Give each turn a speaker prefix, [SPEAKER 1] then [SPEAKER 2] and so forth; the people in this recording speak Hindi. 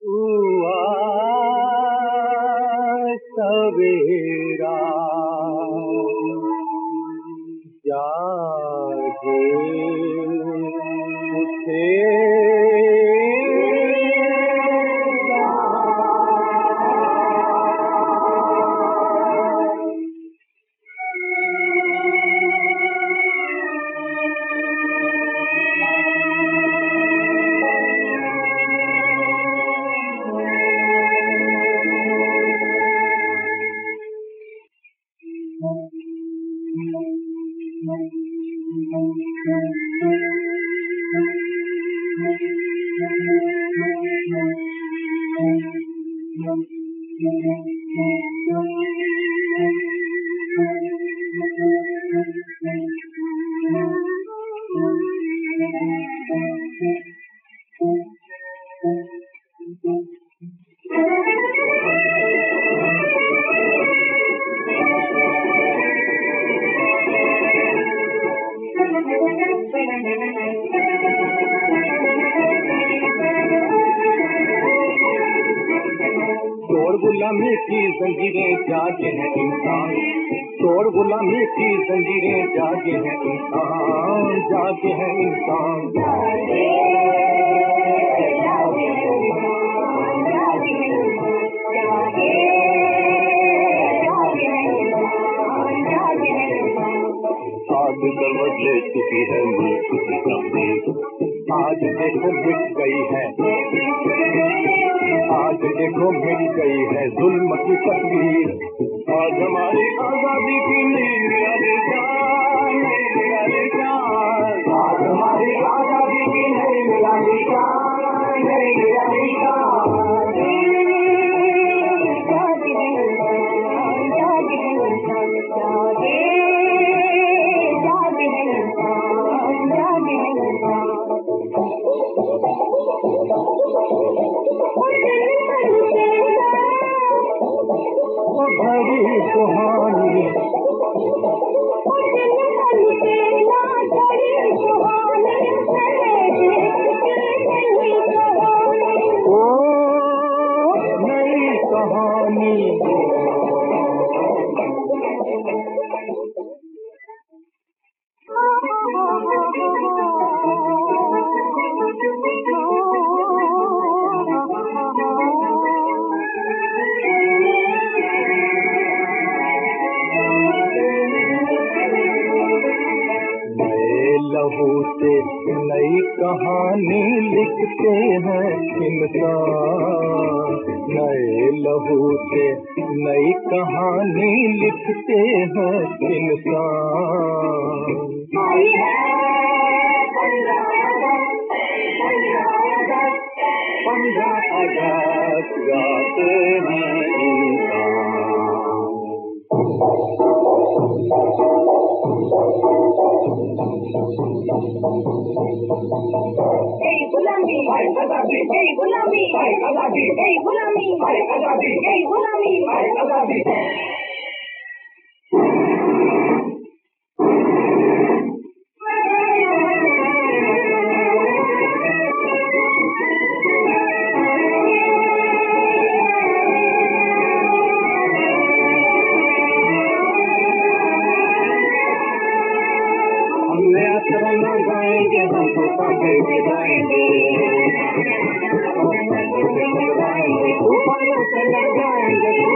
[SPEAKER 1] हुआ सवेरा जागे उठे गुलामी की जंजीरें जागे हैं इंसान, तोड़ गुलामी की जंजीरें जागे हैं इंसान, जागे हैं इंसान। आज करवट ले चुकी है मुल्क की तकदीर, आज देखो मिट गई है, आज देखो मिट गई है जुल्म की तस्वीर। आज हमारी आजादी की नींद जान, आज हमारी आजादी की नींद बड़ी सुहानी ओ नई कहानी। लहू से नई कहानी लिखते हैं इंसान, नए लहू से नई कहानी लिखते हैं इंसान। 15 अगस्त गाते हैं इंसान। गुलामी भाई आजादी, गुलामी भाई आजादी, गुलामी भाई आजादी, गुलामी भाई आजादी। गाएंगे हम तो पापे गाएंगे, ऊपर से लगाएंगे